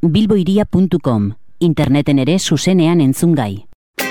bilboiria.com, interneten ere zuzenean entzungai.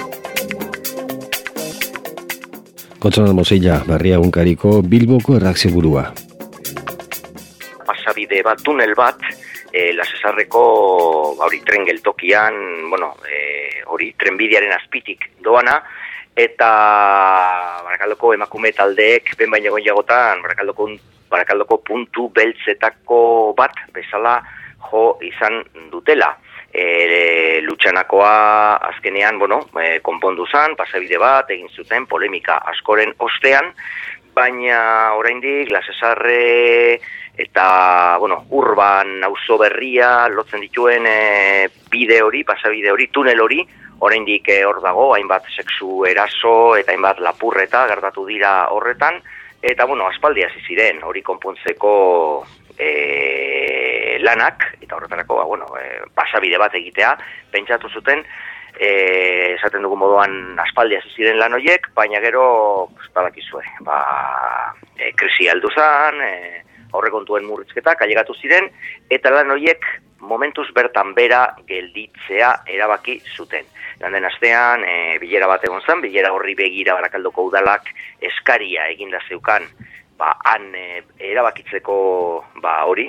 Kontsonan Mozilla, Berria Egunkariko Bilboko erreakzioburua. Pasabide bat, tunel bat, Lasesarreko tren geltokian, hori trenbidearen azpitik doana, eta Barakaldoko emakume taldeek ben baino gehiagotan Barakaldoko puntu beltzetako bat bezala jo izan dutela. Lutxanakoa azkenean, konpondu zen, pasabide bat, egin zuten polemika askoren ostean, baina oraindik Lasesarre eta, urban auzo berria lotzen dituen bide hori, pasabide hori, tunel hori, oraindik hor dago, hainbat sexu eraso eta hainbat lapurreta gertatu dira horretan, eta, aspaldi hasi ziren hori konpontzeko lanak, eta horretarako, pasabide bat egitea, pentsatu zuten, esaten dugun moduan aspaldi hasi ziren lan horiek, baina gero, badakizue, krisi heldu zen, aurrekontuen murrizketak ailegatu ziren, eta lan horiek momentuz bertan bera gelditzea erabaki zuten. Den astean, bilera bat egon zen, bilera horri begira Barakaldoko udalak eskaria eginda zeukan, han erabakitzeko hori,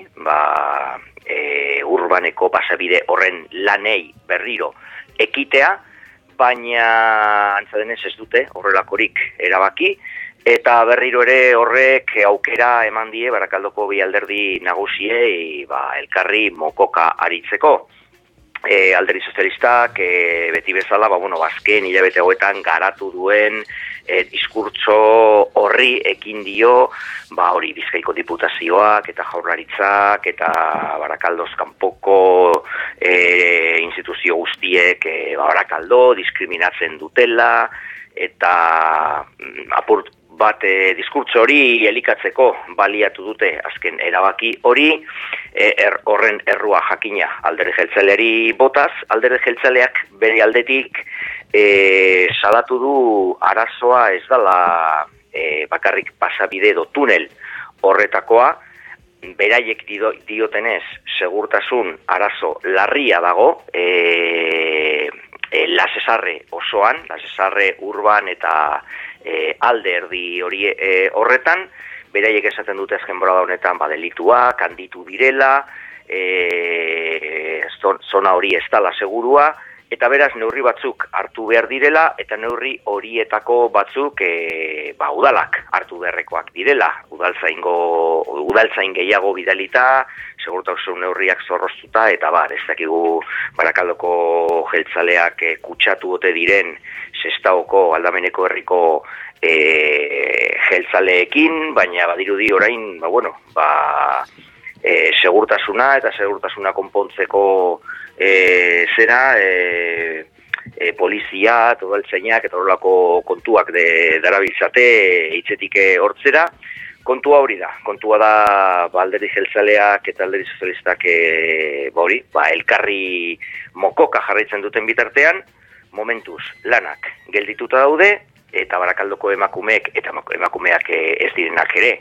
urbaneko pasabide horren lanei berriro ekitea, baina antzadenez ez dute horrelakorik erabaki, eta berriro ere horrek aukera eman die Barakaldoko bi alderdi nagusiei elkarri mokoka aritzeko. Alderdi sozialistak beti bezala, azken hilabete hauetan garatu duen diskurtso horri ekin dio, hori Bizkaiko diputazioak eta jaurlaritzak eta Barakaldoz kanpoko instituzio guztiek Barakaldo diskriminatzen dutela, eta apurt bat diskurtso hori elikatzeko baliatu dute azken erabaki hori, horren errua jakina alderdi jeltzaleari botaz, alderdi jeltzaleak bere aldetik salatu du arazoa ez dela bakarrik pasabide edo tunel horretakoa, beraiek diotenez segurtasun arazo larria dago, Lasesarre osoan, Lasesarre urban eta alderdi hori horretan, beraiek esaten dute azken bolada honetan delituak handitu direla, zona hori ez dela segurua, eta beraz neurri batzuk hartu behar direla, eta neurri horietako batzuk udalak hartu beharrekoak direla, udaltzain gehiago bidalita, segurtasun neurriak zorroztuta, eta ez dakigu Barakaldoko jeltzaleak kutsatu ote diren Sestaoko Aldameneko herriko jeltzaleekin, baina badirudi orain, segurtasuna eta segurtasuna konpontzeko polizia, udaltzainak eta horrelako kontuak darabiltzate hitzetik hortzera. Kontua hori da, alderdi jeltzaleak eta alderdi sozialistak elkarri mokoka jarraitzen duten bitartean, momentuz lanak geldituta daude, eta Barakaldoko emakumeek eta emakumeak ez direnak ere,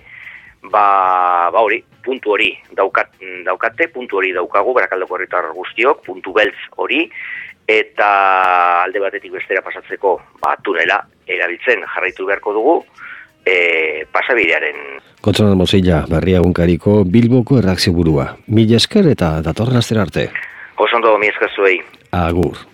puntu hori daukate, puntu hori daukagu Barakaldoko herritar guztiok, puntu beltz hori, eta alde batetik bestera pasatzeko tunela erabiltzen jarraitu beharko dugu, pasabidearen. Kontsonan Mozilla, Berria Egunkariko Bilboko erreakzioburua. Mila esker eta datorren astera arte. Oso ondo, mi esker zuei. Agur.